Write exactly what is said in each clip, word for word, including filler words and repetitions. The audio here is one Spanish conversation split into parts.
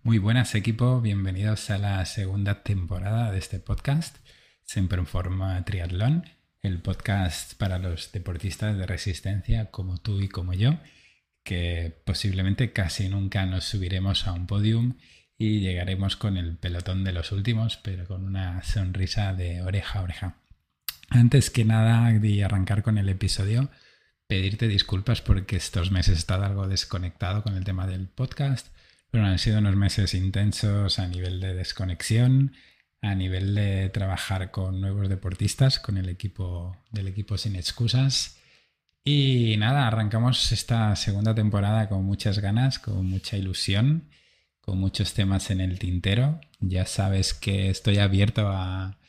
Muy buenas equipo, bienvenidos a la segunda temporada de este podcast, Siempre en forma triatlón, el podcast para los deportistas de resistencia como tú y como yo, que posiblemente casi nunca nos subiremos a un podium y llegaremos con el pelotón de los últimos, pero con una sonrisa de oreja a oreja. Antes que nada de arrancar con el episodio, pedirte disculpas porque estos meses he estado algo desconectado con el tema del podcast. Bueno, han sido unos meses intensos a nivel de desconexión, a nivel de trabajar con nuevos deportistas, con el equipo del equipo Sin Excusas. Y nada, arrancamos esta segunda temporada con muchas ganas, con mucha ilusión, con muchos temas en el tintero. Ya sabes que estoy abierto a,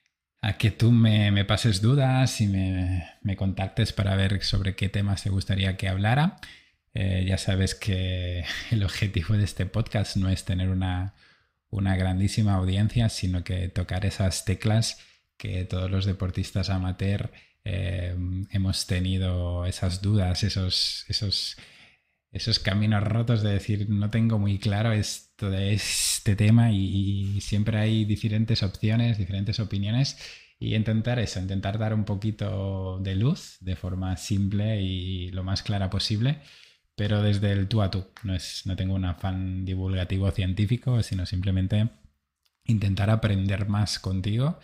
a que tú me, me pases dudas y me, me contactes para ver sobre qué temas te gustaría que hablara. Eh, ya sabes que el objetivo de este podcast no es tener una, una grandísima audiencia, sino que tocar esas teclas que todos los deportistas amateur eh, hemos tenido, esas dudas, esos, esos, esos caminos rotos de decir no tengo muy claro esto de este tema y, y siempre hay diferentes opciones, diferentes opiniones y intentar eso, intentar dar un poquito de luz de forma simple y lo más clara posible. Pero desde el tú a tú. No, es, no tengo un afán divulgativo científico, sino simplemente intentar aprender más contigo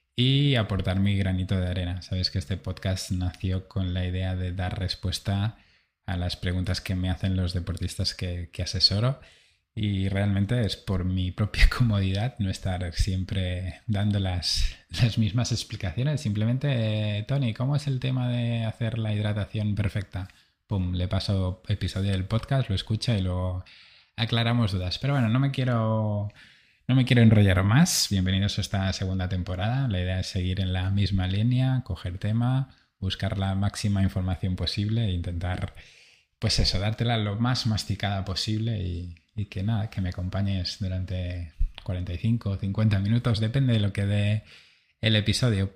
y aportar mi granito de arena. Sabes que este podcast nació con la idea de dar respuesta a las preguntas que me hacen los deportistas que, que asesoro y realmente es por mi propia comodidad no estar siempre dando las, las mismas explicaciones. Simplemente, eh, Tony, ¿cómo es el tema de hacer la hidratación perfecta? Pum, le paso episodio del podcast, lo escucha y luego aclaramos dudas. Pero bueno, no me quiero, no me quiero enrollar más. Bienvenidos a esta segunda temporada. La idea es seguir en la misma línea, coger tema, buscar la máxima información posible e intentar, pues eso, dártela lo más masticada posible y, y que nada, que me acompañes durante cuarenta y cinco o cincuenta minutos, depende de lo que dé el episodio.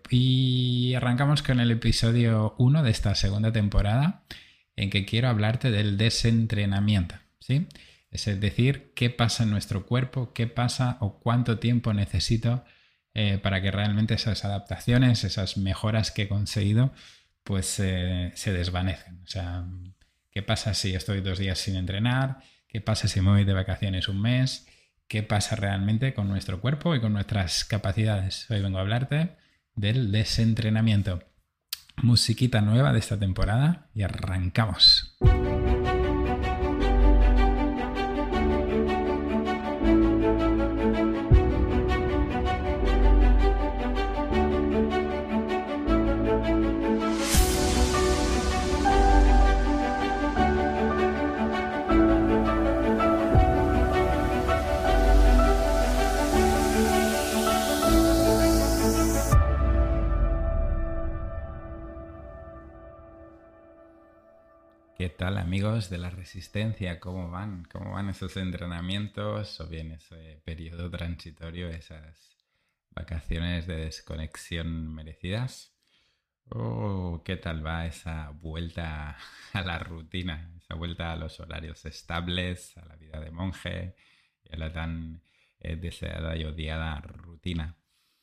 Y arrancamos con el episodio uno de esta segunda temporada, en que quiero hablarte del desentrenamiento, ¿sí? Es decir, qué pasa en nuestro cuerpo, qué pasa o cuánto tiempo necesito eh, para que realmente esas adaptaciones, esas mejoras que he conseguido, pues eh, se desvanecen. O sea, qué pasa si estoy dos días sin entrenar, qué pasa si me voy de vacaciones un mes, qué pasa realmente con nuestro cuerpo y con nuestras capacidades. Hoy vengo a hablarte del desentrenamiento. Musiquita nueva de esta temporada y arrancamos. ¿Qué tal, amigos de la resistencia? ¿Cómo van? ¿Cómo van esos entrenamientos o bien ese periodo transitorio, esas vacaciones de desconexión merecidas? ¿O qué tal va esa vuelta a la rutina, esa vuelta a los horarios estables, a la vida de monje y a la tan eh, deseada y odiada rutina?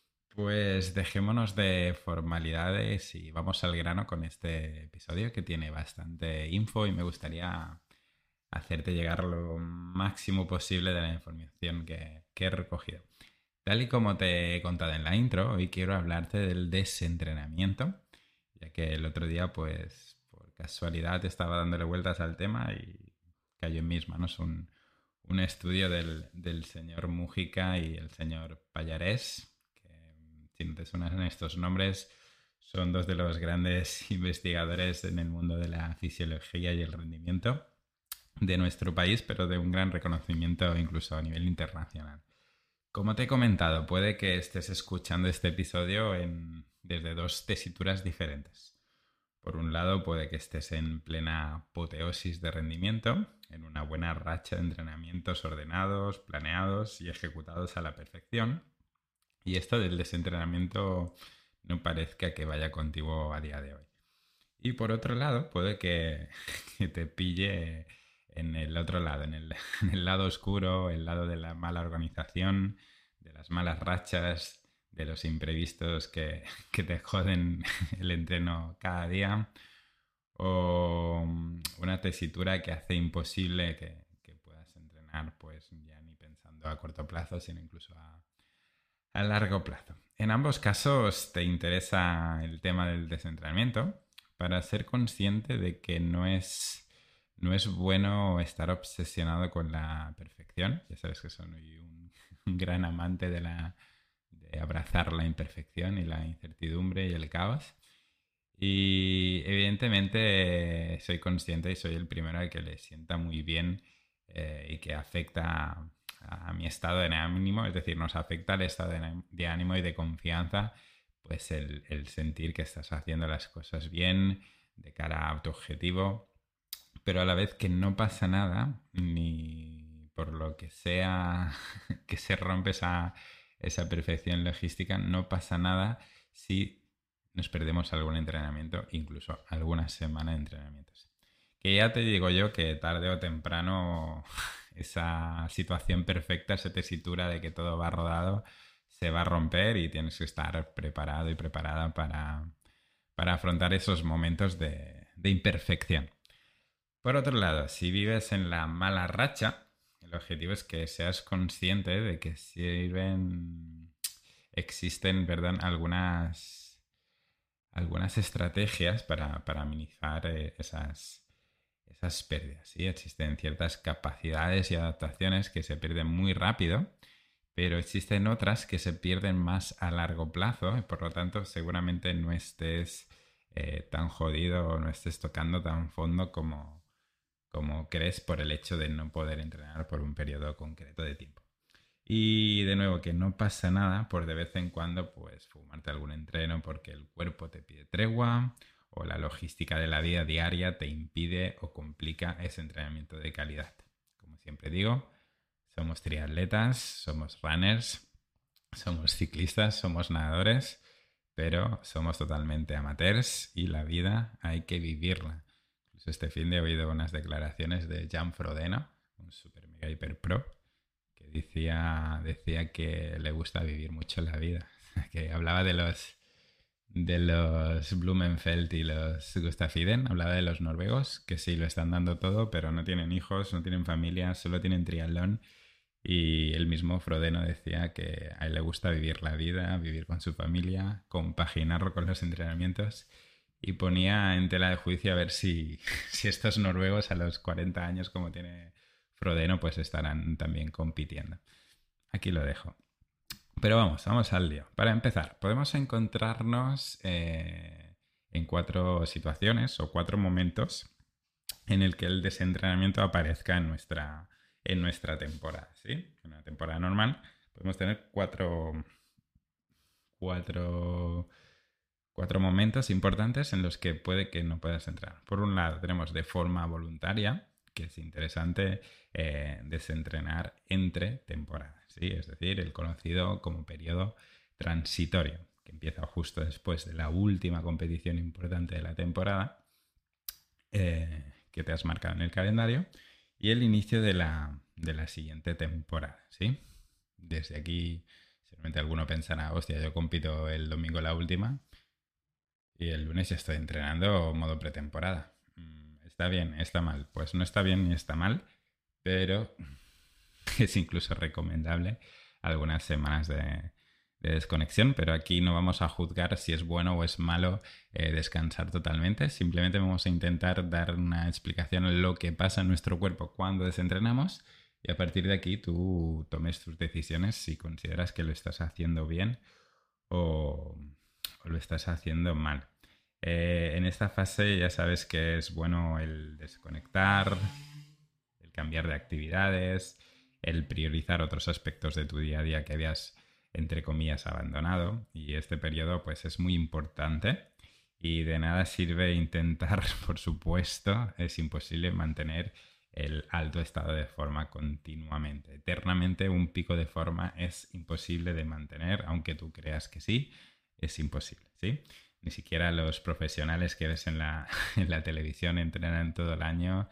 Pues dejémonos de formalidades y vamos al grano con este episodio que tiene bastante info y me gustaría hacerte llegar lo máximo posible de la información que, que he recogido. Tal y como te he contado en la intro, hoy quiero hablarte del desentrenamiento, ya que el otro día, pues por casualidad estaba dándole vueltas al tema y cayó en mis manos un, un estudio del, del señor Mújica y el señor Pallarés. Si no te suenan estos nombres, son dos de los grandes investigadores en el mundo de la fisiología y el rendimiento de nuestro país, pero de un gran reconocimiento incluso a nivel internacional. Como te he comentado, puede que estés escuchando este episodio en, desde dos tesituras diferentes. Por un lado, puede que estés en plena apoteosis de rendimiento, en una buena racha de entrenamientos ordenados, planeados y ejecutados a la perfección. Y esto del desentrenamiento no parezca que vaya contigo a día de hoy. Y por otro lado, puede que, que te pille en el otro lado, en el, en el lado oscuro, el lado de la mala organización, de las malas rachas, de los imprevistos que, que te joden el entreno cada día, o una tesitura que hace imposible que, que puedas entrenar, pues ya ni pensando a corto plazo, sino incluso a, a largo plazo. En ambos casos te interesa el tema del desentrenamiento para ser consciente de que no es, no es bueno estar obsesionado con la perfección. Ya sabes que soy un, un gran amante de, la, de abrazar la imperfección y la incertidumbre y el caos. Y evidentemente soy consciente y soy el primero al que le sienta muy bien eh, y que afecta a, a mi estado de ánimo, es decir, nos afecta el estado de, de ánimo y de confianza, pues el, el sentir que estás haciendo las cosas bien de cara a tu objetivo, pero a la vez que no pasa nada, ni por lo que sea que se rompe esa, esa perfección logística, no pasa nada si nos perdemos algún entrenamiento, incluso alguna semana de entrenamientos. Que ya te digo yo que tarde o temprano esa situación perfecta, esa tesitura de que todo va rodado, se va a romper y tienes que estar preparado y preparada para, para afrontar esos momentos de, de imperfección. Por otro lado, si vives en la mala racha, el objetivo es que seas consciente de que sirven, existen, perdón, algunas, algunas estrategias para, para minimizar eh, esas, esas pérdidas. ¿Sí? Existen ciertas capacidades y adaptaciones que se pierden muy rápido, pero existen otras que se pierden más a largo plazo y por lo tanto seguramente no estés eh, tan jodido o no estés tocando tan fondo como como crees por el hecho de no poder entrenar por un periodo concreto de tiempo. Y de nuevo, que no pasa nada por de vez en cuando pues fumarte algún entreno porque el cuerpo te pide tregua o la logística de la vida diaria te impide o complica ese entrenamiento de calidad. Como siempre digo, somos triatletas, somos runners, somos ciclistas, somos nadadores, pero somos totalmente amateurs y la vida hay que vivirla. Este fin de he oído unas declaraciones de Jan Frodeno, un super mega hiper pro, que decía, decía que le gusta vivir mucho la vida. Que hablaba de los de los Blumenfeld y los Gustafiden, hablaba de los noruegos, que sí lo están dando todo, pero no tienen hijos, no tienen familia, solo tienen triatlón. Y el mismo Frodeno decía que a él le gusta vivir la vida, vivir con su familia, compaginarlo con los entrenamientos. Y ponía en tela de juicio a ver si, si estos noruegos a los cuarenta años como tiene Frodeno pues estarán también compitiendo. Aquí lo dejo. Pero vamos, vamos al lío. Para empezar, podemos encontrarnos eh, en cuatro situaciones o cuatro momentos en el que el desentrenamiento aparezca en nuestra, en nuestra temporada. ¿Sí? En una temporada normal podemos tener cuatro... cuatro Cuatro momentos importantes en los que puede que no puedas entrar. Por un lado, tenemos de forma voluntaria, que es interesante eh, desentrenar entre temporadas, ¿sí? Es decir, el conocido como periodo transitorio, que empieza justo después de la última competición importante de la temporada eh, que te has marcado en el calendario y el inicio de la, de la siguiente temporada, ¿sí? Desde aquí, seguramente alguno pensará, hostia, yo compito el domingo la última y el lunes ya estoy entrenando modo pretemporada. ¿Está bien? ¿Está mal? Pues no está bien ni está mal, pero es incluso recomendable algunas semanas de, de desconexión, pero aquí no vamos a juzgar si es bueno o es malo eh, descansar totalmente. Simplemente vamos a intentar dar una explicación a lo que pasa en nuestro cuerpo cuando desentrenamos y a partir de aquí tú tomes tus decisiones si consideras que lo estás haciendo bien o, o lo estás haciendo mal. Eh, en esta fase ya sabes que es bueno el desconectar, el cambiar de actividades, el priorizar otros aspectos de tu día a día que habías, entre comillas, abandonado. Y este periodo pues es muy importante y de nada sirve intentar, por supuesto, es imposible mantener el alto estado de forma continuamente. Eternamente un pico de forma es imposible de mantener, aunque tú creas que sí, es imposible, ¿sí? Ni siquiera los profesionales que ves en la, en la televisión entrenan todo el año,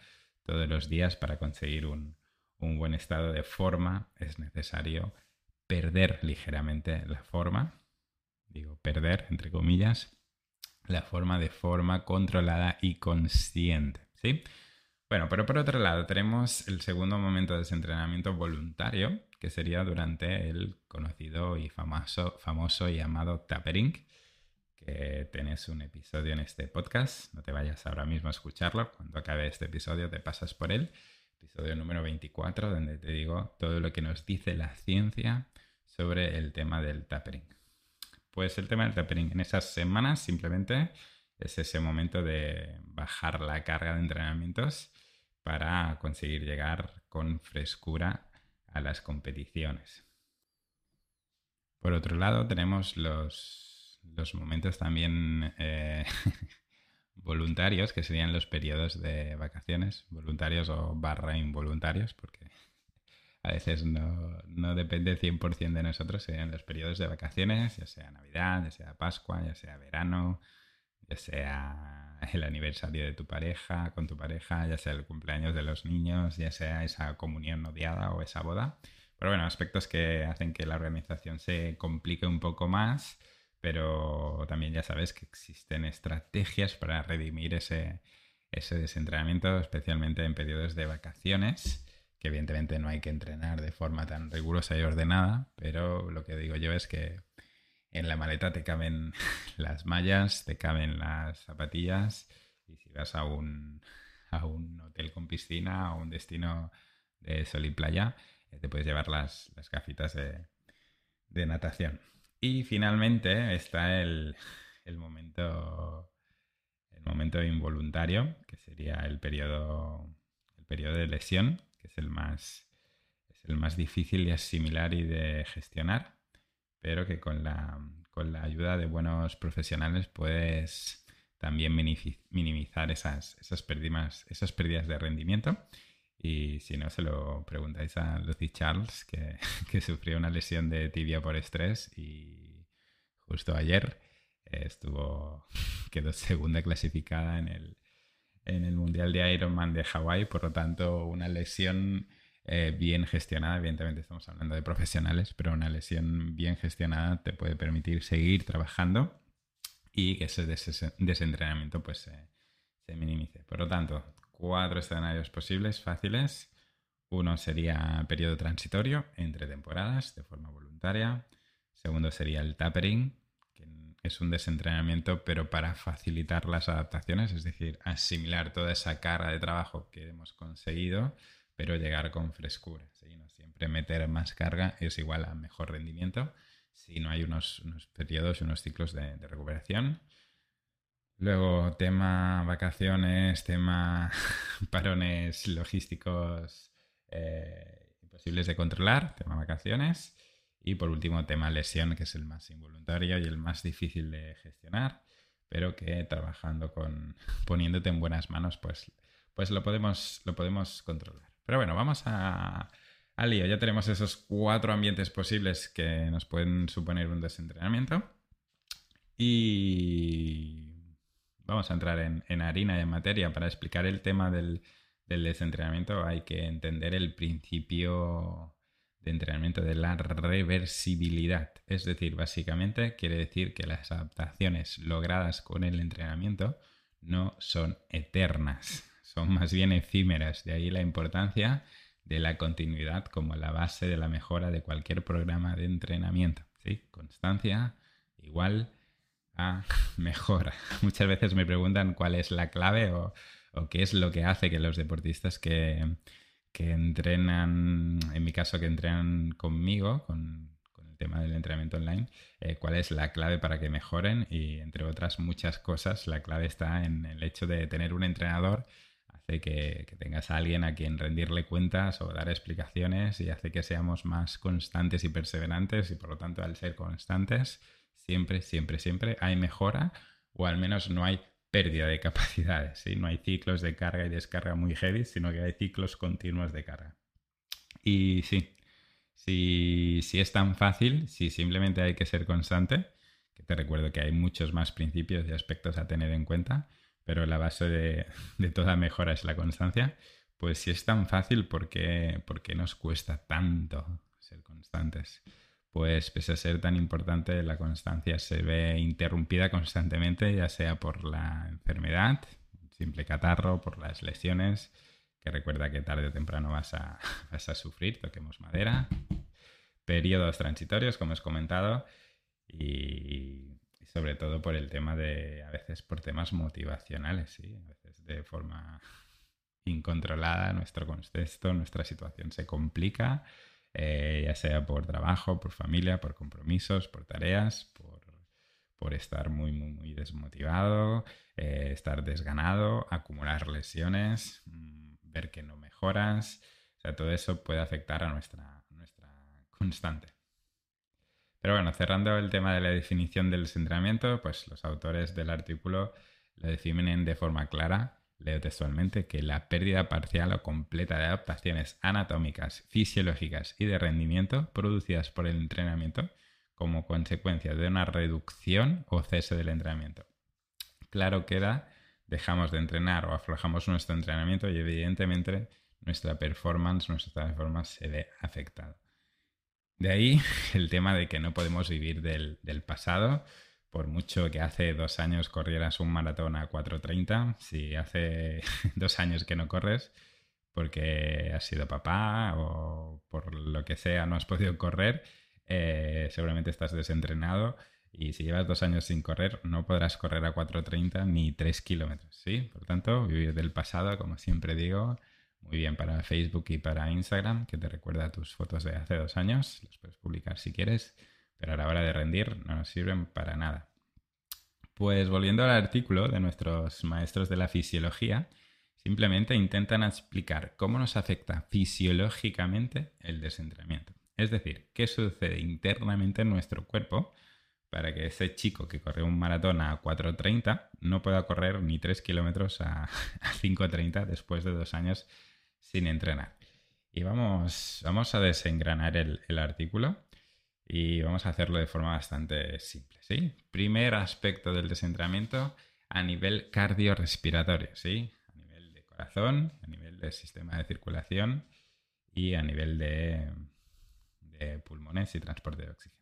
todos los días para conseguir un, un buen estado de forma es necesario perder ligeramente la forma, digo perder entre comillas, la forma de forma controlada y consciente, ¿sí? Bueno, pero por otro lado tenemos el segundo momento de desentrenamiento voluntario, que sería durante el conocido y famoso, famoso y amado tapering, que tenés un episodio en este podcast. No te vayas ahora mismo a escucharlo. Cuando acabe este episodio te pasas por él. Episodio número veinticuatro, donde te digo todo lo que nos dice la ciencia sobre el tema del tapering. Pues el tema del tapering en esas semanas simplemente es ese momento de bajar la carga de entrenamientos para conseguir llegar con frescura a las competiciones. Por otro lado, tenemos los, los momentos también eh, voluntarios, que serían los periodos de vacaciones, voluntarios o barra involuntarios, porque a veces no, no depende cien por ciento de nosotros, serían los periodos de vacaciones, ya sea Navidad, ya sea Pascua, ya sea verano, ya sea el aniversario de tu pareja, con tu pareja, ya sea el cumpleaños de los niños, ya sea esa comunión odiada o esa boda. Pero bueno, aspectos que hacen que la organización se complique un poco más, pero también ya sabes que existen estrategias para redimir ese, ese desentrenamiento, especialmente en periodos de vacaciones, que evidentemente no hay que entrenar de forma tan rigurosa y ordenada, pero lo que digo yo es que en la maleta te caben las mallas, te caben las zapatillas y si vas a un, a un hotel con piscina o un destino de sol y playa, eh, te puedes llevar las, las gafitas de, de natación. Y finalmente está el, el, momento, el momento involuntario, que sería el periodo, el periodo de lesión, que es el más, es el más difícil de asimilar y de gestionar, pero que con la, con la ayuda de buenos profesionales puedes también minimizar esas, esas, pérdidas, esas pérdidas de rendimiento. Y si no, se lo preguntáis a Lucy Charles, que, que sufrió una lesión de tibia por estrés y justo ayer eh, estuvo, quedó segunda clasificada en el, en el Mundial de Ironman de Hawái. Por lo tanto, una lesión Eh, bien gestionada, evidentemente estamos hablando de profesionales, pero una lesión bien gestionada te puede permitir seguir trabajando y que ese des- desentrenamiento pues eh, se minimice. Por lo tanto, cuatro escenarios posibles, fáciles. Uno sería periodo transitorio entre temporadas de forma voluntaria. Segundo sería el tapering, que es un desentrenamiento pero para facilitar las adaptaciones, es decir, asimilar toda esa carga de trabajo que hemos conseguido, pero llegar con frescura, ¿sí? No siempre meter más carga es igual a mejor rendimiento si no hay unos, unos periodos y unos ciclos de, de recuperación. Luego, tema vacaciones, tema parones logísticos eh, imposibles de controlar, tema vacaciones. Y por último, tema lesión, que es el más involuntario y el más difícil de gestionar, pero que trabajando con, poniéndote en buenas manos, pues, pues lo podemos, lo podemos controlar. Pero bueno, vamos a, al lío. Ya tenemos esos cuatro ambientes posibles que nos pueden suponer un desentrenamiento. Y vamos a entrar en, en harina y en materia. Para explicar el tema del, del desentrenamiento hay que entender el principio de entrenamiento de la reversibilidad. Es decir, básicamente quiere decir que las adaptaciones logradas con el entrenamiento no son eternas, son más bien efímeras. De ahí la importancia de la continuidad como la base de la mejora de cualquier programa de entrenamiento. ¿Sí? Constancia igual a mejora. Muchas veces me preguntan cuál es la clave o, o qué es lo que hace que los deportistas que, que entrenan, en mi caso que entrenan conmigo, con, con el tema del entrenamiento online, eh, cuál es la clave para que mejoren. Y entre otras muchas cosas, la clave está en el hecho de tener un entrenador. Hace que, que tengas a alguien a quien rendirle cuentas o dar explicaciones y hace que seamos más constantes y perseverantes y por lo tanto al ser constantes siempre, siempre, siempre hay mejora o al menos no hay pérdida de capacidades, ¿sí? No hay ciclos de carga y descarga muy heavy, sino que hay ciclos continuos de carga. Y sí, si, si es tan fácil, si simplemente hay que ser constante, que te recuerdo que hay muchos más principios y aspectos a tener en cuenta, pero la base de, de toda mejora es la constancia, Pues si es tan fácil, ¿por qué, por qué nos cuesta tanto ser constantes? Pues pese a ser tan importante, la constancia se ve interrumpida constantemente, ya sea por la enfermedad, un simple catarro, por las lesiones, que recuerda que tarde o temprano vas a, vas a sufrir, toquemos madera, periodos transitorios, como os he comentado, y, y sobre todo por el tema de, a veces por temas motivacionales, ¿sí? A veces de forma incontrolada, nuestro contexto, nuestra situación se complica, eh, ya sea por trabajo, por familia, por compromisos, por tareas, por, por estar muy, muy, muy desmotivado, eh, estar desganado, acumular lesiones, mmm, ver que no mejoras. O sea, todo eso puede afectar a nuestra, nuestra constante. Pero bueno, cerrando el tema de la definición del desentrenamiento, pues los autores del artículo lo definen de forma clara. Leo textualmente que la pérdida parcial o completa de adaptaciones anatómicas, fisiológicas y de rendimiento producidas por el entrenamiento como consecuencia de una reducción o cese del entrenamiento. Claro queda, dejamos de entrenar o aflojamos nuestro entrenamiento y evidentemente nuestra performance, nuestra performance se ve afectada. De ahí el tema de que no podemos vivir del, del pasado. Por mucho que hace dos años corrieras un maratón a cuatro treinta, si hace dos años que no corres porque has sido papá o por lo que sea no has podido correr, eh, seguramente estás desentrenado y si llevas dos años sin correr no podrás correr a cuatro treinta ni tres kilómetros, ¿sí? Por tanto, vivir del pasado, como siempre digo, muy bien para Facebook y para Instagram, que te recuerda tus fotos de hace dos años, las puedes publicar si quieres, pero a la hora de rendir no nos sirven para nada. Pues volviendo al artículo de nuestros maestros de la fisiología, simplemente intentan explicar cómo nos afecta fisiológicamente el desentrenamiento. Es decir, qué sucede internamente en nuestro cuerpo para que ese chico que corre un maratón a cuatro treinta no pueda correr ni tres kilómetros a, a cinco treinta después de dos años sin entrenar. Y vamos, vamos a desengranar el, el artículo y vamos a hacerlo de forma bastante simple, ¿sí? Primer aspecto del desentrenamiento a nivel cardiorrespiratorio, ¿sí? A nivel de corazón, a nivel del sistema de circulación y a nivel de, de pulmones y transporte de oxígeno.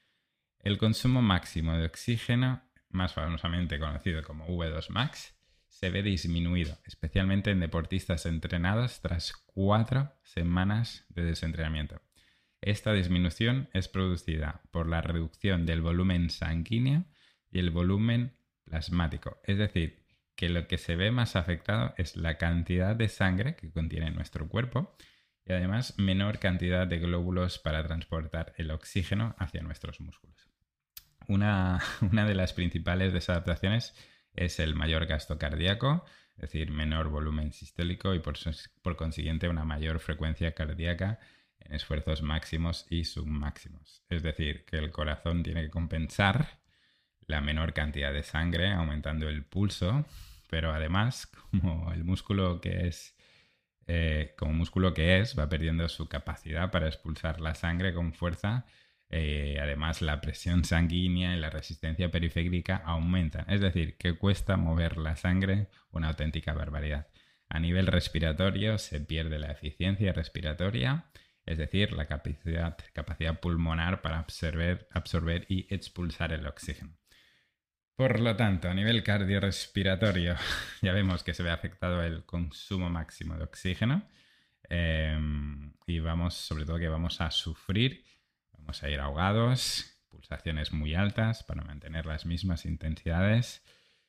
El consumo máximo de oxígeno, más famosamente conocido como V dos max, se ve disminuido, especialmente en deportistas entrenados tras cuatro semanas de desentrenamiento. Esta disminución es producida por la reducción del volumen sanguíneo y el volumen plasmático, es decir, que lo que se ve más afectado es la cantidad de sangre que contiene nuestro cuerpo y además menor cantidad de glóbulos para transportar el oxígeno hacia nuestros músculos. Una, una de las principales desadaptaciones es el mayor gasto cardíaco, es decir, menor volumen sistólico y por, por consiguiente una mayor frecuencia cardíaca en esfuerzos máximos y submáximos. Es decir, que el corazón tiene que compensar la menor cantidad de sangre aumentando el pulso, pero además, como el músculo que es, eh, como músculo que es, va perdiendo su capacidad para expulsar la sangre con fuerza. Eh, además, la presión sanguínea y la resistencia periférica aumentan. Es decir, que cuesta mover la sangre una auténtica barbaridad. A nivel respiratorio se pierde la eficiencia respiratoria, es decir, la capacidad, capacidad pulmonar para absorber, absorber y expulsar el oxígeno. Por lo tanto, a nivel cardiorrespiratorio ya vemos que se ve afectado el consumo máximo de oxígeno eh, y vamos, sobre todo que vamos a sufrir. Vamos a ir ahogados, pulsaciones muy altas para mantener las mismas intensidades.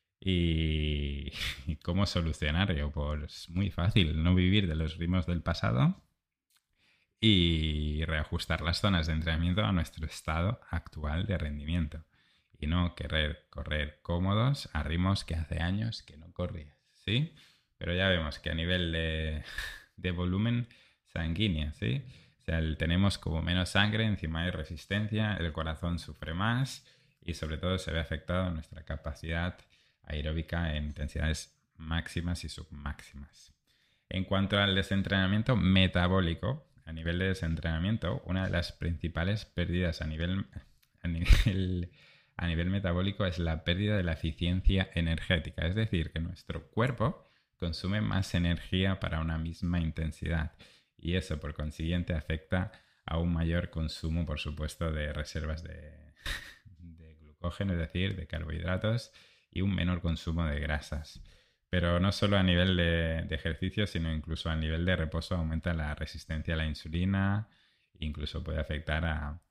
¿Y, ¿Y cómo solucionarlo? Pues muy fácil, no vivir de los ritmos del pasado y reajustar las zonas de entrenamiento a nuestro estado actual de rendimiento. Y no querer correr cómodos a ritmos que hace años que no corrías, ¿sí? Pero ya vemos que a nivel de, de volumen sanguíneo, ¿sí? O sea, tenemos como menos sangre, encima hay resistencia, el corazón sufre más y sobre todo se ve afectada nuestra capacidad aeróbica en intensidades máximas y submáximas. En cuanto al desentrenamiento metabólico, a nivel de desentrenamiento, una de las principales pérdidas a nivel, a nivel, a nivel metabólico es la pérdida de la eficiencia energética. Es decir, que nuestro cuerpo consume más energía para una misma intensidad y eso por consiguiente afecta a un mayor consumo, por supuesto, de reservas de, de glucógeno, es decir, de carbohidratos, y un menor consumo de grasas. Pero no solo a nivel de, de ejercicio, sino incluso a nivel de reposo aumenta la resistencia a la insulina, incluso puede afectar a, a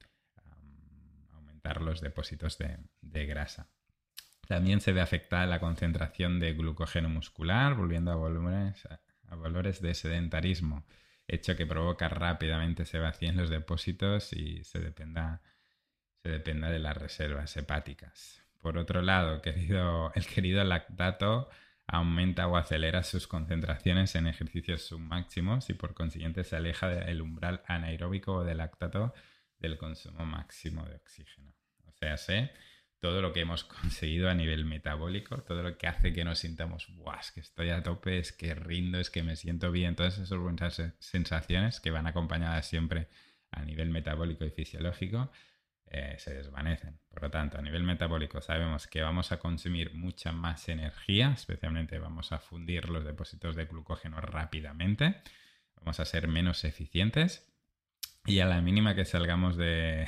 aumentar los depósitos de, de grasa. También se ve afectada la concentración de glucógeno muscular, volviendo a, volúmenes, a valores de sedentarismo, hecho que provoca rápidamente se vacíen los depósitos y se dependa, se dependa de las reservas hepáticas. Por otro lado, querido, el querido lactato aumenta o acelera sus concentraciones en ejercicios submáximos y por consiguiente se aleja del umbral anaeróbico o del lactato del consumo máximo de oxígeno. O sea, sé todo lo que hemos conseguido a nivel metabólico, todo lo que hace que nos sintamos, ¡buah! Es que estoy a tope, es que rindo, es que me siento bien, todas esas buenas sensaciones que van acompañadas siempre a nivel metabólico y fisiológico, eh, se desvanecen. Por lo tanto, a nivel metabólico sabemos que vamos a consumir mucha más energía, especialmente vamos a fundir los depósitos de glucógeno rápidamente, vamos a ser menos eficientes y a la mínima que salgamos de...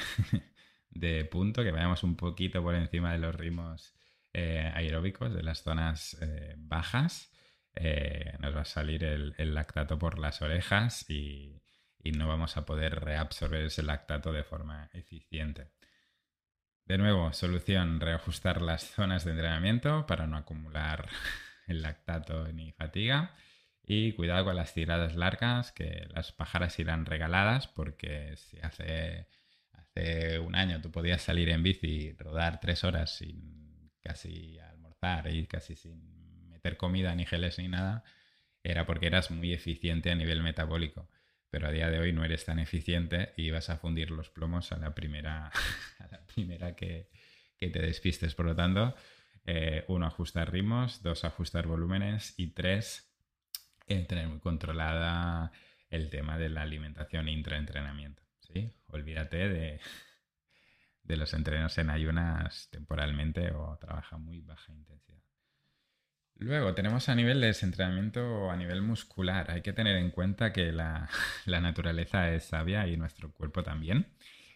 de punto, que vayamos un poquito por encima de los ritmos eh, aeróbicos, de las zonas eh, bajas, eh, nos va a salir el, el lactato por las orejas y, y no vamos a poder reabsorber ese lactato de forma eficiente. De nuevo, solución, reajustar las zonas de entrenamiento para no acumular el lactato ni fatiga. Y cuidado con las tiradas largas, que las pájaras irán regaladas, porque si hace... Hace un año tú podías salir en bici y rodar tres horas sin casi almorzar y casi sin meter comida ni geles ni nada, era porque eras muy eficiente a nivel metabólico. Pero a día de hoy no eres tan eficiente y vas a fundir los plomos a la primera, a la primera que, que te despistes. Por lo tanto, eh, uno, ajustar ritmos, dos, ajustar volúmenes y tres, eh, tener muy controlada el tema de la alimentación intraentrenamiento. ¿Sí? Olvídate de, de los entrenos en ayunas temporalmente o trabaja muy baja intensidad. Luego tenemos a nivel de desentrenamiento a nivel muscular. Hay que tener en cuenta que la, la naturaleza es sabia y nuestro cuerpo también.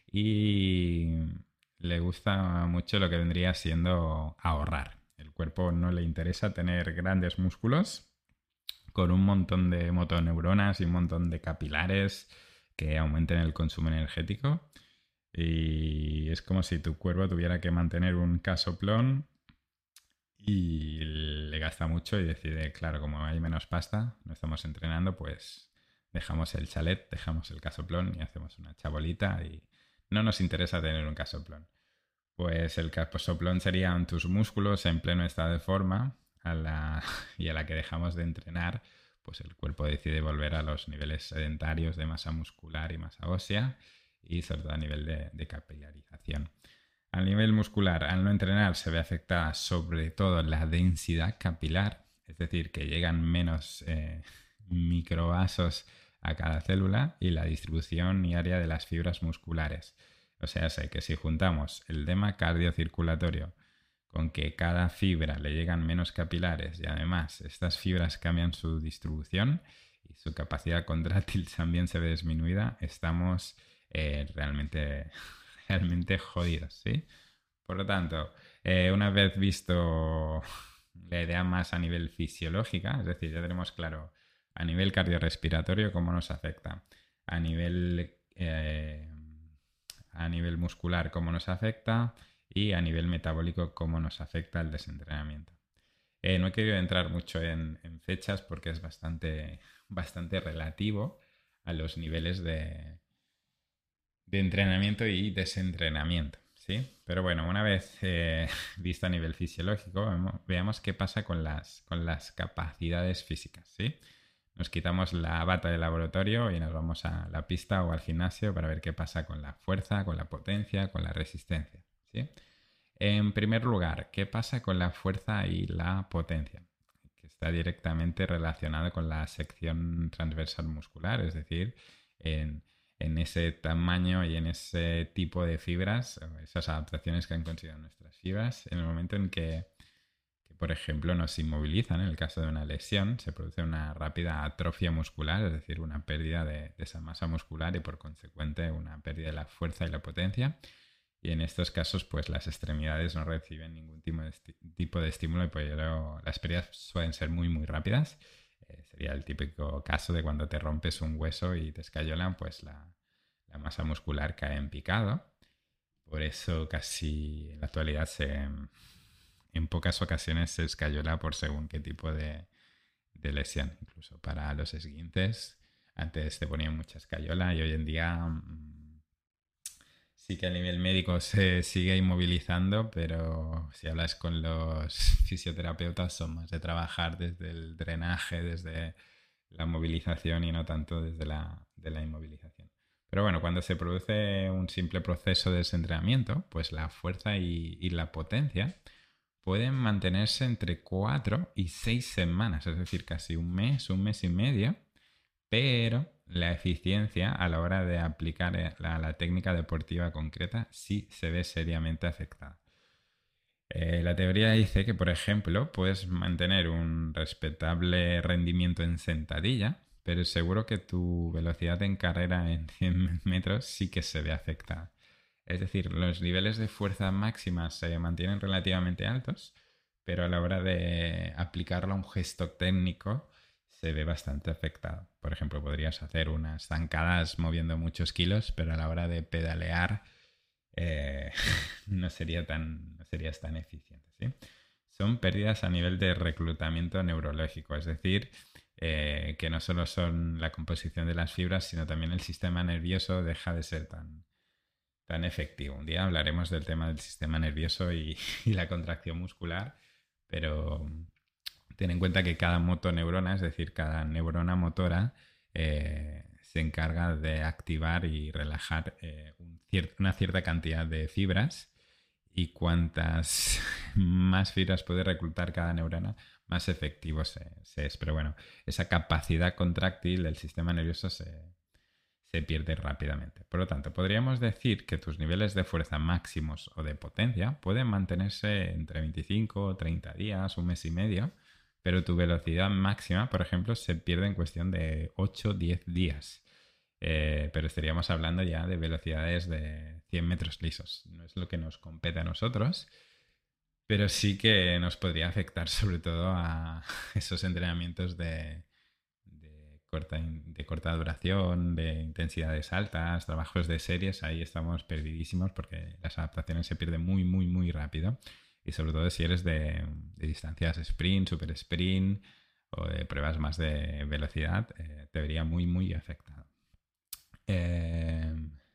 Y le gusta mucho lo que vendría siendo ahorrar. El cuerpo no le interesa tener grandes músculos con un montón de motoneuronas y un montón de capilares que aumenten el consumo energético y es como si tu cuerpo tuviera que mantener un casoplón y le gasta mucho y decide, claro, como hay menos pasta, no estamos entrenando, pues dejamos el chalet, dejamos el casoplón y hacemos una chabolita y no nos interesa tener un casoplón. Pues el casoplón serían tus músculos en pleno estado de forma a la, y a la que dejamos de entrenar, pues el cuerpo decide volver a los niveles sedentarios de masa muscular y masa ósea y sobre todo a nivel de, de capilarización. A nivel muscular, al no entrenar se ve afectada sobre todo la densidad capilar, es decir, que llegan menos eh, microvasos a cada célula y la distribución y área de las fibras musculares. O sea, sé que si juntamos el edema cardiocirculatorio con que cada fibra le llegan menos capilares y además estas fibras cambian su distribución y su capacidad contráctil también se ve disminuida, estamos eh, realmente, realmente jodidos, ¿sí? Por lo tanto, eh, una vez visto la idea más a nivel fisiológica, es decir, ya tenemos claro a nivel cardiorrespiratorio cómo nos afecta, a nivel, eh, a nivel muscular cómo nos afecta, y a nivel metabólico cómo nos afecta el desentrenamiento. Eh, no he querido entrar mucho en, en fechas porque es bastante, bastante relativo a los niveles de, de entrenamiento y desentrenamiento, ¿sí? Pero bueno, una vez eh, visto a nivel fisiológico, veamos qué pasa con las, con las capacidades físicas, ¿sí? Nos quitamos la bata de laboratorio y nos vamos a la pista o al gimnasio para ver qué pasa con la fuerza, con la potencia, con la resistencia, ¿sí? En primer lugar, ¿qué pasa con la fuerza y la potencia? Que está directamente relacionado con la sección transversal muscular, es decir, en, en ese tamaño y en ese tipo de fibras, esas adaptaciones que han conseguido nuestras fibras, en el momento en que, que por ejemplo, nos inmovilizan. En el caso de una lesión, se produce una rápida atrofia muscular, es decir, una pérdida de, de esa masa muscular y por consecuente una pérdida de la fuerza y la potencia. Y en estos casos, pues las extremidades no reciben ningún tipo de, tipo de estímulo y por ello las pérdidas suelen ser muy, muy rápidas. Eh, sería el típico caso de cuando te rompes un hueso y te escayolan, pues la, la masa muscular cae en picado. Por eso casi en la actualidad se, en pocas ocasiones se escayola por según qué tipo de, de lesión. Incluso para los esguinces, antes te ponían mucha escayola y hoy en día mmm, sí que a nivel médico se sigue inmovilizando, pero si hablas con los fisioterapeutas son más de trabajar desde el drenaje, desde la movilización y no tanto desde la, de la inmovilización. Pero bueno, cuando se produce un simple proceso de desentrenamiento, pues la fuerza y, y la potencia pueden mantenerse entre cuatro y seis semanas, es decir, casi un mes, un mes y medio, pero la eficiencia a la hora de aplicar la, la técnica deportiva concreta sí se ve seriamente afectada. Eh, la teoría dice que, por ejemplo, puedes mantener un respetable rendimiento en sentadilla, pero seguro que tu velocidad en carrera en cien metros sí que se ve afectada. Es decir, los niveles de fuerza máxima se mantienen relativamente altos, pero a la hora de aplicarlo a un gesto técnico se ve bastante afectado. Por ejemplo, podrías hacer unas zancadas moviendo muchos kilos, pero a la hora de pedalear eh, no, sería tan, no serías tan eficiente, ¿sí? Son pérdidas a nivel de reclutamiento neurológico, es decir, eh, que no solo son la composición de las fibras, sino también el sistema nervioso deja de ser tan, tan efectivo. Un día hablaremos del tema del sistema nervioso y, y la contracción muscular, pero ten en cuenta que cada motoneurona, es decir, cada neurona motora, eh, se encarga de activar y relajar eh, un cier- una cierta cantidad de fibras y cuantas más fibras puede reclutar cada neurona, más efectivo se, se es. Pero bueno, esa capacidad contráctil del sistema nervioso se, se pierde rápidamente. Por lo tanto, podríamos decir que tus niveles de fuerza máximos o de potencia pueden mantenerse entre veinticinco o treinta días, un mes y medio, pero tu velocidad máxima, por ejemplo, se pierde en cuestión de ocho o diez días. Eh, pero estaríamos hablando ya de velocidades de cien metros lisos. No es lo que nos compete a nosotros, pero sí que nos podría afectar sobre todo a esos entrenamientos de, de, corta, de corta duración, de intensidades altas, trabajos de series. Ahí estamos perdidísimos porque las adaptaciones se pierden muy, muy, muy rápido. Y sobre todo si eres de, de distancias sprint, super sprint o de pruebas más de velocidad, eh, te vería muy, muy afectado. Eh,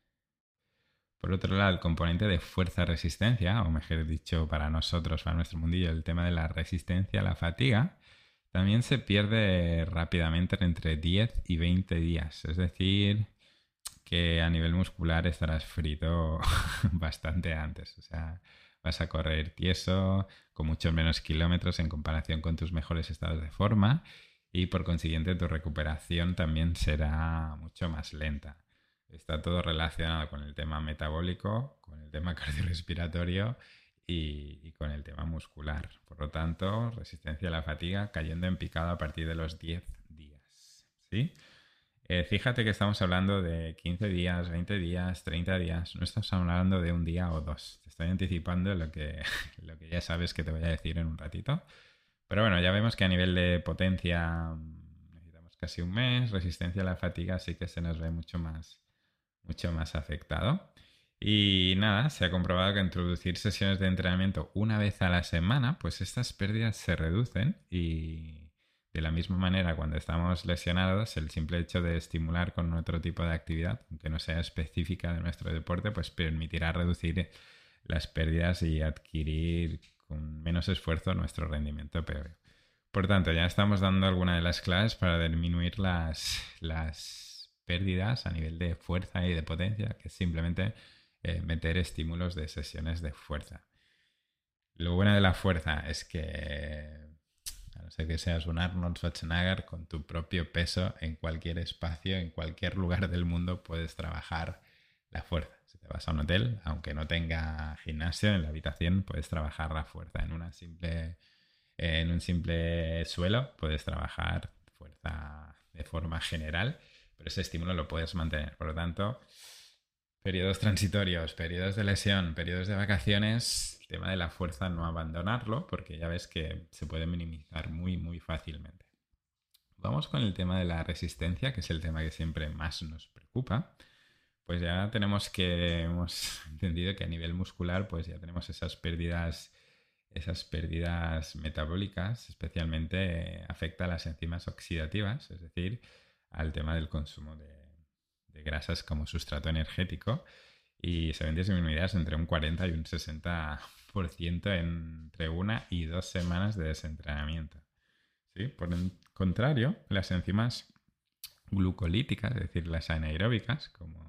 por otro lado, el componente de fuerza-resistencia, o mejor dicho para nosotros, para nuestro mundillo, el tema de la resistencia a la fatiga, también se pierde rápidamente entre diez y veinte días. Es decir, que a nivel muscular estarás frito bastante antes. O sea, vas a correr tieso, con muchos menos kilómetros en comparación con tus mejores estados de forma y por consiguiente tu recuperación también será mucho más lenta. Está todo relacionado con el tema metabólico, con el tema cardiorrespiratorio y, y con el tema muscular. Por lo tanto, resistencia a la fatiga cayendo en picado a partir de los diez días. ¿Sí? Eh, fíjate que estamos hablando de quince días, veinte días, treinta días. No estamos hablando de un día o dos. Te estoy anticipando lo que, lo que ya sabes que te voy a decir en un ratito. Pero bueno, ya vemos que a nivel de potencia necesitamos casi un mes. Resistencia a la fatiga sí que se nos ve mucho más, mucho más afectado. Y nada, se ha comprobado que introducir sesiones de entrenamiento una vez a la semana, pues estas pérdidas se reducen y de la misma manera cuando estamos lesionados, el simple hecho de estimular con otro tipo de actividad, aunque no sea específica de nuestro deporte, pues permitirá reducir las pérdidas y adquirir con menos esfuerzo nuestro rendimiento peor. Por tanto, ya estamos dando alguna de las claves para disminuir las, las pérdidas a nivel de fuerza y de potencia, que es simplemente eh, meter estímulos de sesiones de fuerza. Lo bueno de la fuerza es que, a no ser que seas un Arnold Schwarzenegger, con tu propio peso en cualquier espacio, en cualquier lugar del mundo puedes trabajar la fuerza. Si te vas a un hotel, aunque no tenga gimnasio en la habitación, puedes trabajar la fuerza en una simple En un simple suelo puedes trabajar fuerza de forma general, pero ese estímulo lo puedes mantener. Por lo tanto, periodos transitorios, periodos de lesión, periodos de vacaciones, el tema de la fuerza no abandonarlo, porque ya ves que se puede minimizar muy, muy fácilmente. Vamos con el tema de la resistencia, que es el tema que siempre más nos preocupa. Pues ya tenemos que, hemos entendido que a nivel muscular, pues ya tenemos esas pérdidas, esas pérdidas metabólicas, especialmente eh, afecta a las enzimas oxidativas, es decir, al tema del consumo de, de grasas como sustrato energético, y se ven disminuidas entre un cuarenta y un sesenta por ciento entre una y dos semanas de desentrenamiento. ¿Sí? Por el contrario, las enzimas glucolíticas, es decir, las anaeróbicas, como,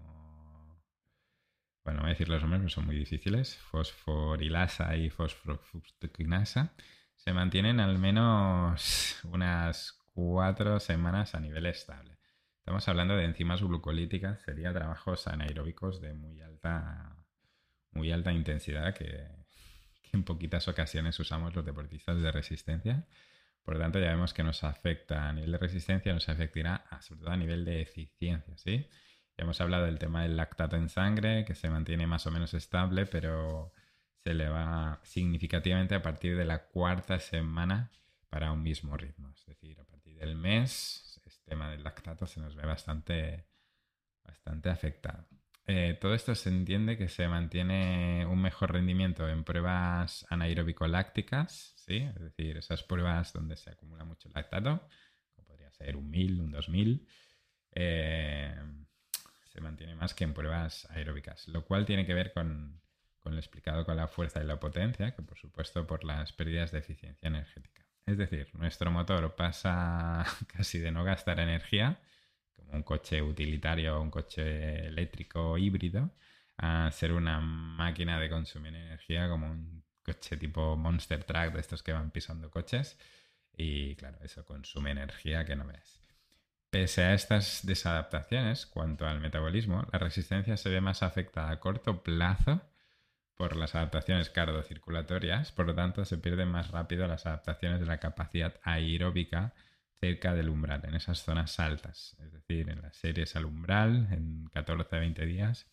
bueno, voy a decir los nombres, pero son muy difíciles, fosforilasa y fosfofructoquinasa, se mantienen al menos unas cuatro semanas a nivel estable. Estamos hablando de enzimas glucolíticas, sería trabajos anaeróbicos de muy alta, muy alta intensidad que, que en poquitas ocasiones usamos los deportistas de resistencia. Por lo tanto, ya vemos que nos afecta a nivel de resistencia, nos afectará sobre todo a nivel de eficiencia, ¿sí? Ya hemos hablado del tema del lactato en sangre, que se mantiene más o menos estable, pero se eleva significativamente a partir de la cuarta semana para un mismo ritmo. Es decir, a partir del mes, el tema del lactato se nos ve bastante, bastante afectado. Eh, todo esto se entiende que se mantiene un mejor rendimiento en pruebas anaeróbico-lácticas, ¿sí? Es decir, esas pruebas donde se acumula mucho lactato, como podría ser un mil, un dos mil, eh, se mantiene más que en pruebas aeróbicas, lo cual tiene que ver con, con lo explicado con la fuerza y la potencia, que por supuesto por las pérdidas de eficiencia energética. Es decir, nuestro motor pasa casi de no gastar energía, como un coche utilitario o un coche eléctrico híbrido, a ser una máquina de consumir energía como un coche tipo Monster Truck, de estos que van pisando coches, y claro, eso consume energía que no ves. Pese a estas desadaptaciones cuanto al metabolismo, la resistencia se ve más afectada a corto plazo por las adaptaciones cardiocirculatorias, por lo tanto se pierden más rápido las adaptaciones de la capacidad aeróbica cerca del umbral, en esas zonas altas, es decir, en las series al umbral, en catorce a veinte días,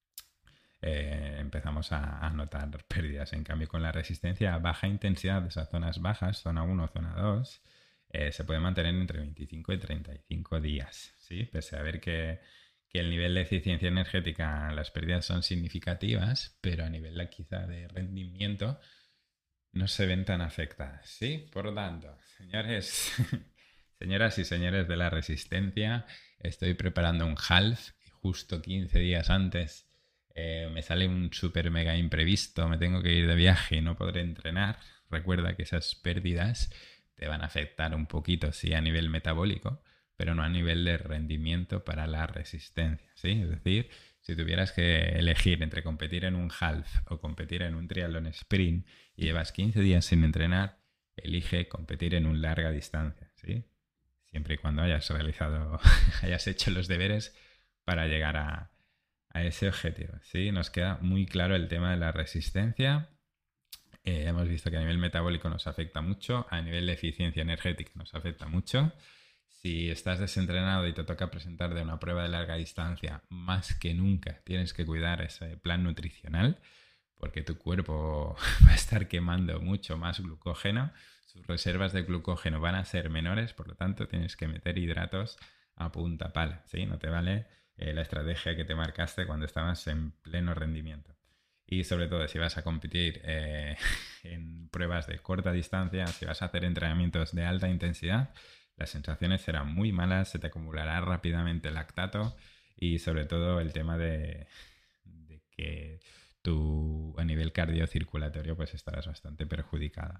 eh, empezamos a, a notar pérdidas. En cambio, con la resistencia a baja intensidad de esas zonas bajas, zona uno, zona dos, eh, se puede mantener entre veinticinco y treinta y cinco días, ¿sí? Pese a ver que, que el nivel de eficiencia energética, las pérdidas son significativas, pero a nivel de, quizá de rendimiento no se ven tan afectadas, ¿sí? Por lo tanto, señores... Señoras y señores de la resistencia, estoy preparando un half y justo quince días antes eh, me sale un super mega imprevisto, me tengo que ir de viaje y no podré entrenar. Recuerda que esas pérdidas te van a afectar un poquito, sí, a nivel metabólico, pero no a nivel de rendimiento para la resistencia, ¿sí? Es decir, si tuvieras que elegir entre competir en un half o competir en un triatlón sprint y llevas quince días sin entrenar, elige competir en un larga distancia, ¿sí? Siempre y cuando hayas realizado, hayas hecho los deberes para llegar a, a ese objetivo, ¿sí? Nos queda muy claro el tema de la resistencia. Eh, hemos visto que a nivel metabólico nos afecta mucho, a nivel de eficiencia energética nos afecta mucho. Si estás desentrenado y te toca presentar de una prueba de larga distancia, más que nunca tienes que cuidar ese plan nutricional, porque tu cuerpo va a estar quemando mucho más glucógeno, sus reservas de glucógeno van a ser menores, por lo tanto tienes que meter hidratos a punta pala, ¿sí? No te vale eh, la estrategia que te marcaste cuando estabas en pleno rendimiento. Y sobre todo si vas a competir eh, en pruebas de corta distancia, si vas a hacer entrenamientos de alta intensidad, las sensaciones serán muy malas, se te acumulará rápidamente el lactato y sobre todo el tema de, de que tú a nivel cardiocirculatorio pues estarás bastante perjudicada.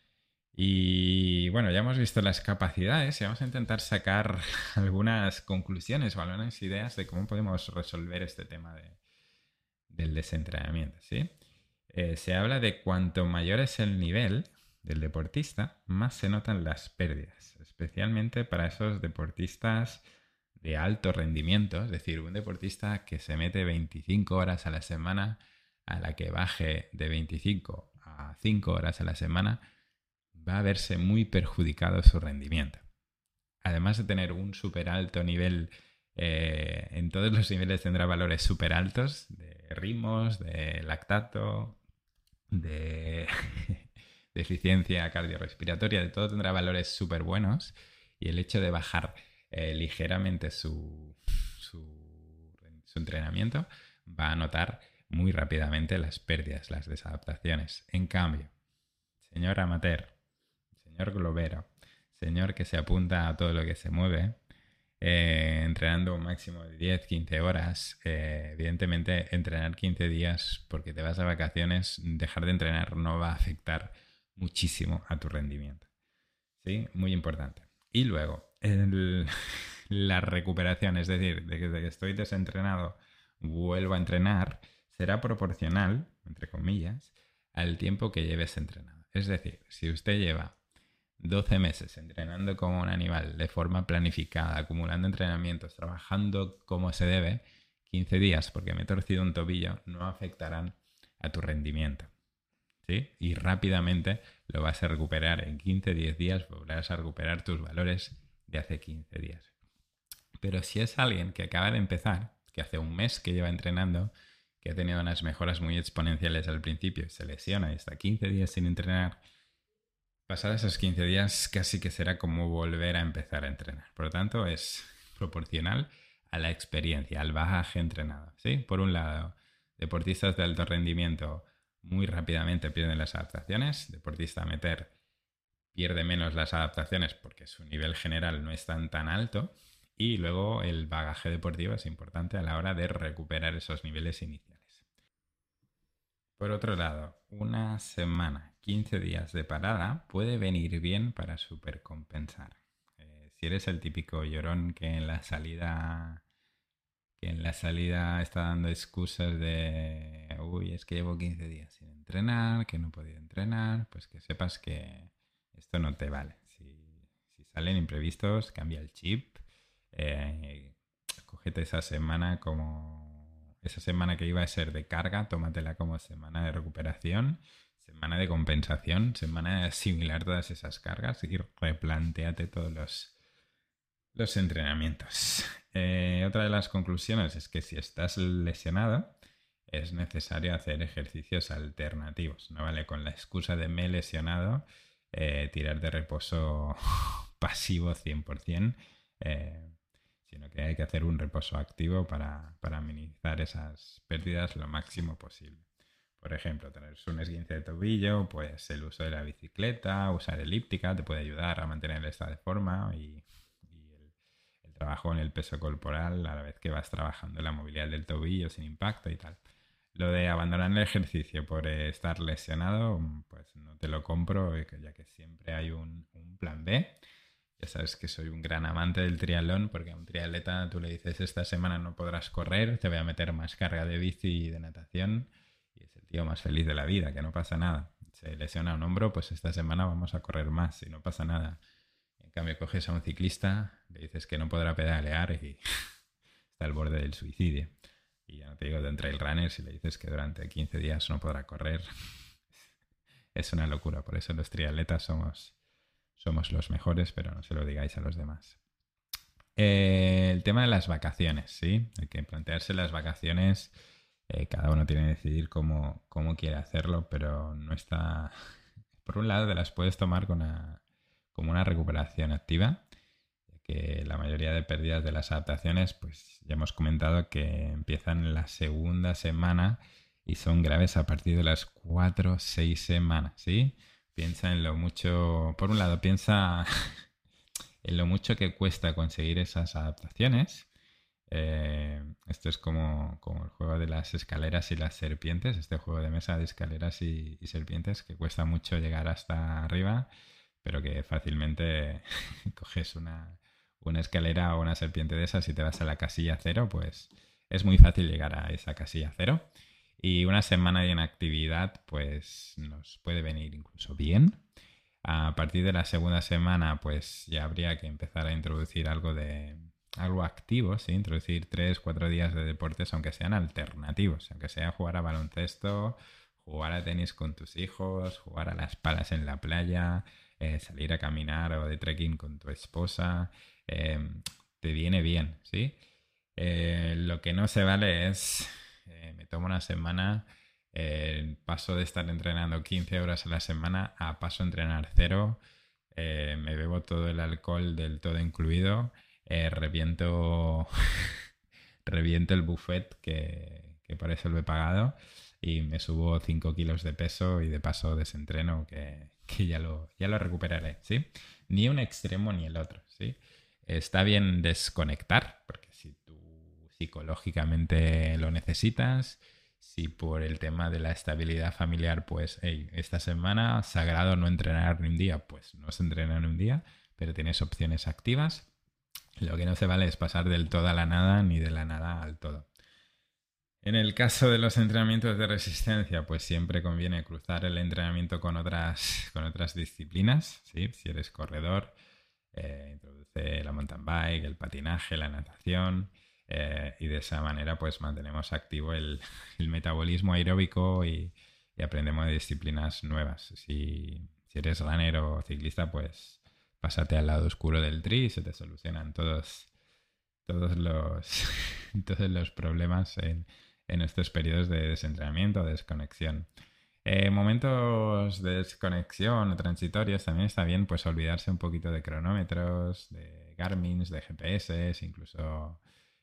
Y bueno, ya hemos visto las capacidades y vamos a intentar sacar algunas conclusiones o algunas ideas de cómo podemos resolver este tema de, del desentrenamiento, ¿sí? Eh, se habla de cuanto mayor es el nivel del deportista, más se notan las pérdidas, especialmente para esos deportistas de alto rendimiento, es decir, un deportista que se mete veinticinco horas a la semana, a la que baje de veinticinco a cinco horas a la semana, va a verse muy perjudicado su rendimiento. Además de tener un súper alto nivel, eh, en todos los niveles tendrá valores súper altos de ritmos, de lactato, de, de eficiencia cardiorrespiratoria, de todo tendrá valores súper buenos, y el hecho de bajar eh, ligeramente su, su, su entrenamiento va a notar muy rápidamente las pérdidas, las desadaptaciones. En cambio, señor amateur, señor globero, señor que se apunta a todo lo que se mueve, eh, entrenando un máximo de diez a quince horas, eh, evidentemente entrenar quince días porque te vas a vacaciones, dejar de entrenar no va a afectar muchísimo a tu rendimiento. ¿Sí? Muy importante. Y luego, el, la recuperación, es decir, de que, de que estoy desentrenado, vuelvo a entrenar, será proporcional, entre comillas, al tiempo que lleves entrenado. Es decir, si usted lleva doce meses entrenando como un animal de forma planificada, acumulando entrenamientos, trabajando como se debe, quince días porque me he torcido un tobillo no afectarán a tu rendimiento, ¿sí? Y rápidamente lo vas a recuperar. En quince a diez días volverás a recuperar tus valores de hace quince días. Pero si es alguien que acaba de empezar, que hace un mes que lleva entrenando, que ha tenido unas mejoras muy exponenciales al principio, se lesiona y está quince días sin entrenar, pasar esos quince días casi que será como volver a empezar a entrenar. Por lo tanto, es proporcional a la experiencia, al bagaje entrenado, ¿sí? Por un lado, deportistas de alto rendimiento muy rápidamente pierden las adaptaciones. Deportista amateur pierde menos las adaptaciones porque su nivel general no es tan, tan alto. Y luego el bagaje deportivo es importante a la hora de recuperar esos niveles iniciales. Por otro lado, una semana, quince días de parada puede venir bien para supercompensar. Eh, si eres el típico llorón que en la salida que en la salida está dando excusas de uy, es que llevo quince días sin entrenar, que no he podido entrenar, pues que sepas que esto no te vale. Si, si salen imprevistos, cambia el chip. Eh, cógete esa semana como esa semana que iba a ser de carga, tómatela como semana de recuperación, semana de compensación, semana de asimilar todas esas cargas y replantéate todos los, los entrenamientos. Eh, otra de las conclusiones es que si estás lesionado es necesario hacer ejercicios alternativos. No vale con la excusa de me he lesionado eh, tirar de reposo pasivo cien por ciento. Eh, sino que hay que hacer un reposo activo para, para minimizar esas pérdidas lo máximo posible. Por ejemplo, tener un esguince de tobillo, pues el uso de la bicicleta, usar elíptica, te puede ayudar a mantener el estado de forma y, y el, el trabajo en el peso corporal a la vez que vas trabajando la movilidad del tobillo sin impacto y tal. Lo de abandonar el ejercicio por estar lesionado, pues no te lo compro, ya que siempre hay un, un plan B. Ya sabes que soy un gran amante del triatlón porque a un triatleta tú le dices esta semana no podrás correr, te voy a meter más carga de bici y de natación y es el tío más feliz de la vida, que no pasa nada. Se lesiona un hombro, pues esta semana vamos a correr más y no pasa nada. En cambio coges a un ciclista, le dices que no podrá pedalear y está al borde del suicidio. Y ya no te digo de un trail runner si le dices que durante quince días no podrá correr. Es una locura, por eso los triatletas somos... Somos los mejores, pero no se lo digáis a los demás. Eh, el tema de las vacaciones, ¿sí? Hay que plantearse las vacaciones. Eh, cada uno tiene que decidir cómo, cómo quiere hacerlo, pero no está... Por un lado, te las puedes tomar con una, como una recuperación activa, ya que la mayoría de pérdidas de las adaptaciones, pues ya hemos comentado que empiezan en la segunda semana y son graves a partir de las cuatro o seis semanas, ¿sí? Piensa en lo mucho... Por un lado, piensa en lo mucho que cuesta conseguir esas adaptaciones. Eh, esto es como, como el juego de las escaleras y las serpientes, este juego de mesa de escaleras y, y serpientes que cuesta mucho llegar hasta arriba, pero que fácilmente coges una, una escalera o una serpiente de esas y te vas a la casilla cero, pues es muy fácil llegar a esa casilla cero. Y una semana de inactividad pues nos puede venir incluso bien. A partir de la segunda semana pues ya habría que empezar a introducir algo de algo activo, ¿sí? Introducir tres, cuatro días de deportes aunque sean alternativos, aunque sea jugar a baloncesto, jugar a tenis con tus hijos, jugar a las palas en la playa, eh, salir a caminar o de trekking con tu esposa, eh, te viene bien, ¿sí? Eh, lo que no se vale es, eh, me tomo una semana, eh, paso de estar entrenando quince horas a la semana a paso a entrenar cero, eh, me bebo todo el alcohol del todo incluido, eh, reviento, reviento el buffet que, que por eso lo he pagado y me subo cinco kilos de peso y de paso desentreno que, que ya, lo, ya lo recuperaré, ¿sí? Ni un extremo ni el otro, ¿sí? Está bien desconectar, porque si tú psicológicamente lo necesitas, si por el tema de la estabilidad familiar, pues, hey, esta semana sagrado no entrenar ni un día, pues no se entrena ni un día, pero tienes opciones activas. Lo que no se vale es pasar del todo a la nada ni de la nada al todo. En el caso de los entrenamientos de resistencia, pues siempre conviene cruzar el entrenamiento con otras, con otras disciplinas, ¿sí? Si eres corredor, eh, introduce la mountain bike, el patinaje, la natación, eh, y de esa manera pues mantenemos activo el, el metabolismo aeróbico y, y aprendemos de disciplinas nuevas. Si, si eres runner o ciclista, pues pásate al lado oscuro del tri y se te solucionan todos, todos, los, todos los problemas en, en estos periodos de desentrenamiento, de desconexión. Eh, momentos de desconexión o transitorios también está bien pues olvidarse un poquito de cronómetros, de Garmins, de G P S, incluso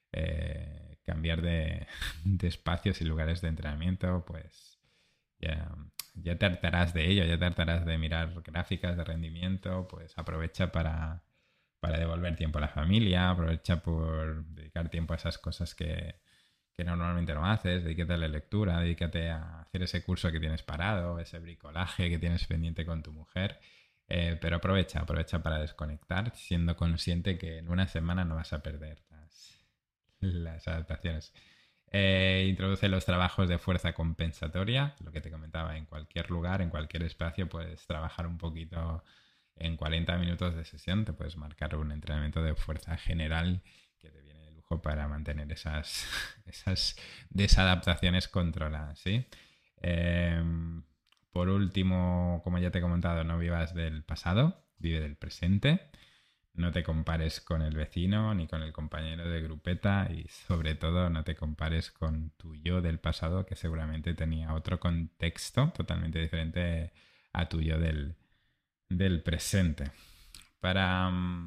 eh, cambiar de, de espacios y lugares de entrenamiento, pues ya, ya te hartarás de ello, ya te hartarás de mirar gráficas de rendimiento, pues aprovecha para, para devolver tiempo a la familia, aprovecha por dedicar tiempo a esas cosas que que normalmente no haces, dedícate a la lectura, dedícate a hacer ese curso que tienes parado, ese bricolaje que tienes pendiente con tu mujer, eh, pero aprovecha, aprovecha para desconectar, siendo consciente que en una semana no vas a perder las, las adaptaciones. Eh, introduce los trabajos de fuerza compensatoria, lo que te comentaba, en cualquier lugar, en cualquier espacio puedes trabajar un poquito en cuarenta minutos de sesión, te puedes marcar un entrenamiento de fuerza general que te viene de lujo para mantener esas, esas desadaptaciones controladas, ¿sí? Eh, por último, como ya te he comentado, no vivas del pasado, vive del presente. No te compares con el vecino ni con el compañero de grupeta y sobre todo no te compares con tu yo del pasado que seguramente tenía otro contexto totalmente diferente a tu yo del, del presente. Para,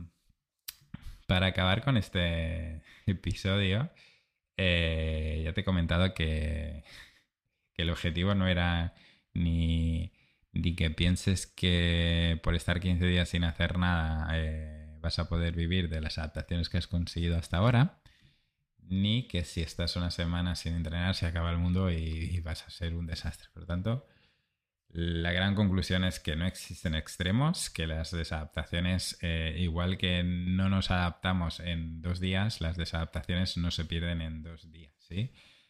para acabar con este episodio, eh, ya te he comentado que, que el objetivo no era ni, ni que pienses que por estar quince días sin hacer nada eh, vas a poder vivir de las adaptaciones que has conseguido hasta ahora, ni que si estás una semana sin entrenar se acaba el mundo y, y vas a ser un desastre. Por lo tanto, la gran conclusión es que no existen extremos, que las desadaptaciones, eh, igual que no nos adaptamos en dos días, las desadaptaciones no se pierden en dos días, ¿sí?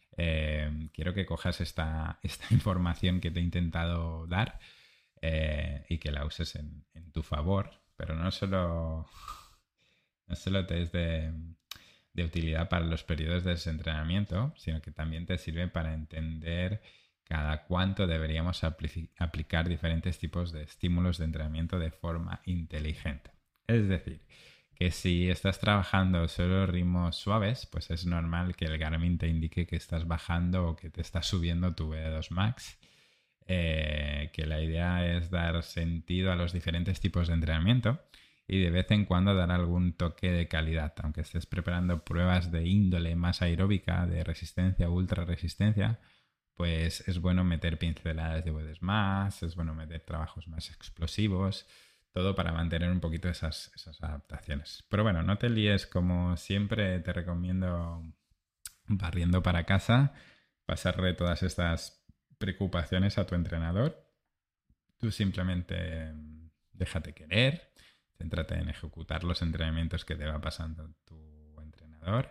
Eh, quiero que cojas esta, esta información que te he intentado dar eh, y que la uses en, en tu favor, pero no solo, no solo te es de, de utilidad para los periodos de desentrenamiento, sino que también te sirve para entender cada cuánto deberíamos apli- aplicar diferentes tipos de estímulos de entrenamiento de forma inteligente. Es decir, que si estás trabajando solo ritmos suaves, pues es normal que el Garmin te indique que estás bajando o que te estás subiendo tu V dos Max. Eh, que la idea es dar sentido a los diferentes tipos de entrenamiento y de vez en cuando dar algún toque de calidad, aunque estés preparando pruebas de índole más aeróbica, de resistencia, ultra resistencia, pues es bueno meter pinceladas de V dos Max, es bueno meter trabajos más explosivos, todo para mantener un poquito esas, esas adaptaciones. Pero bueno, no te líes, como siempre te recomiendo, barriendo para casa, pasarle todas estas preocupaciones a tu entrenador. Tú simplemente déjate querer, céntrate en ejecutar los entrenamientos que te va pasando tu entrenador.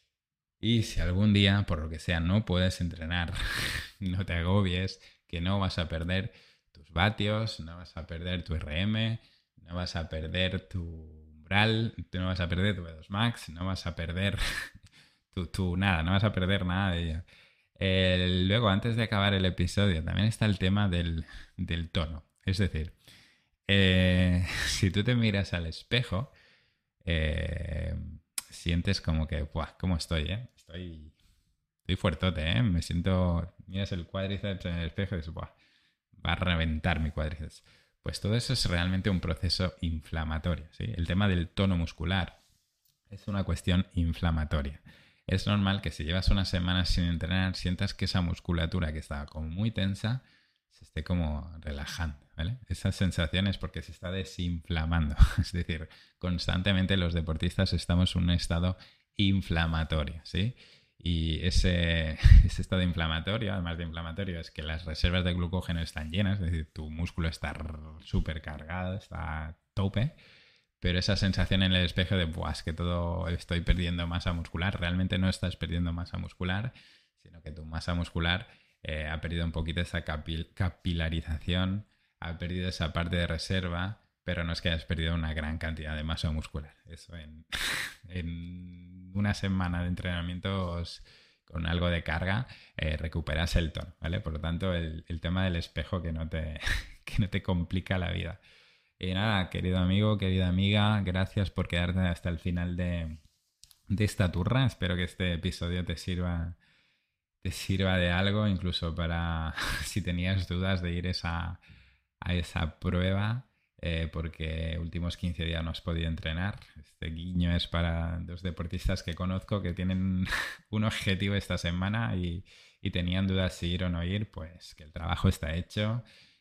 Y si algún día, por lo que sea, no puedes entrenar, no te agobies, que no vas a perder tus vatios, no vas a perder tu R M, no vas a perder tu umbral, no vas a perder tu V dos Max, no vas a perder tu, tu nada, no vas a perder nada de ello. Eh, luego, antes de acabar el episodio, también está el tema del, del tono. Es decir, eh, si tú te miras al espejo, eh, sientes como que, ¡buah! ¿Cómo estoy, eh? Estoy, estoy fuertote, ¿eh? Me siento... Miras el cuádriceps en el espejo y dices, ¡buah! Va a reventar mi cuádriceps. Pues todo eso es realmente un proceso inflamatorio, ¿sí? El tema del tono muscular es una cuestión inflamatoria. Es normal que si llevas unas semanas sin entrenar, sientas que esa musculatura que estaba como muy tensa se esté como relajando, ¿vale? Esas sensaciones porque se está desinflamando. Es decir, constantemente los deportistas estamos en un estado inflamatorio, ¿sí? Y ese, ese estado inflamatorio, además de inflamatorio, es que las reservas de glucógeno están llenas, es decir, tu músculo está súper cargado, está a tope, pero esa sensación en el espejo de, Buah, es que todo estoy perdiendo masa muscular, realmente no estás perdiendo masa muscular, sino que tu masa muscular eh, ha perdido un poquito esa capil- capilarización, ha perdido esa parte de reserva, pero no es que hayas perdido una gran cantidad de masa muscular. Eso en, en una semana de entrenamientos con algo de carga eh, recuperas el tono, ¿vale? Por lo tanto, el, el tema del espejo que no te, que no te complica la vida. Y nada, querido amigo, querida amiga, gracias por quedarte hasta el final de, de esta turra. Espero que este episodio te sirva, te sirva de algo, incluso para si tenías dudas de ir esa, a esa prueba, eh, porque últimos quince días no has podido entrenar. Este guiño es para dos deportistas que conozco que tienen un objetivo esta semana y, y tenían dudas si ir o no ir, pues que el trabajo está hecho,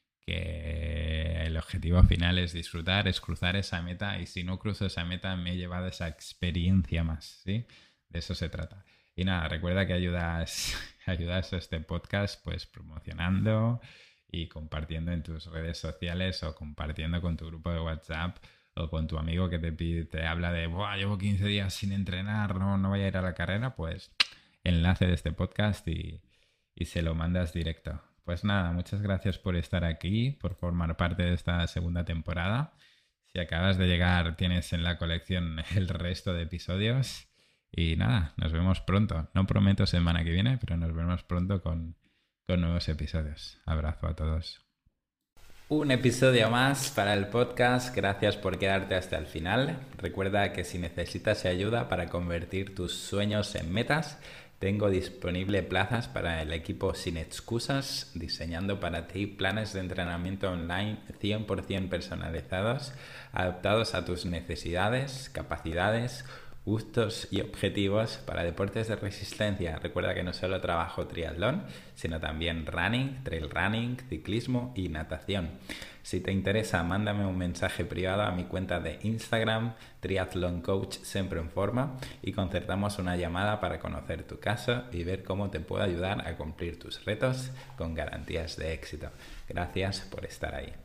que el objetivo final es disfrutar, es cruzar esa meta, y si no cruzo esa meta me he llevado esa experiencia más, ¿sí? De eso se trata. Y nada, recuerda que ayudas, ayudas a este podcast pues promocionando y compartiendo en tus redes sociales o compartiendo con tu grupo de WhatsApp o con tu amigo que te pide, te habla de, Buah, llevo quince días sin entrenar, no, no voy a ir a la carrera, pues enlace de este podcast y, y se lo mandas directo. Pues nada, muchas gracias por estar aquí, por formar parte de esta segunda temporada. Si acabas de llegar, tienes en la colección el resto de episodios. Y nada, nos vemos pronto. No prometo semana que viene, pero nos vemos pronto con, con nuevos episodios. Abrazo a todos. Un episodio más para el podcast. Gracias por quedarte hasta el final. Recuerda que si necesitas ayuda para convertir tus sueños en metas, tengo disponible plazas para el equipo Sin Excusas, diseñando para ti planes de entrenamiento online cien por ciento personalizados, adaptados a tus necesidades, capacidades, gustos y objetivos para deportes de resistencia. Recuerda que no solo trabajo triatlón, sino también running, trail running, ciclismo y natación. Si te interesa, mándame un mensaje privado a mi cuenta de Instagram, Triathlon Coach Siempre en Forma, y concertamos una llamada para conocer tu caso y ver cómo te puedo ayudar a cumplir tus retos con garantías de éxito. Gracias por estar ahí.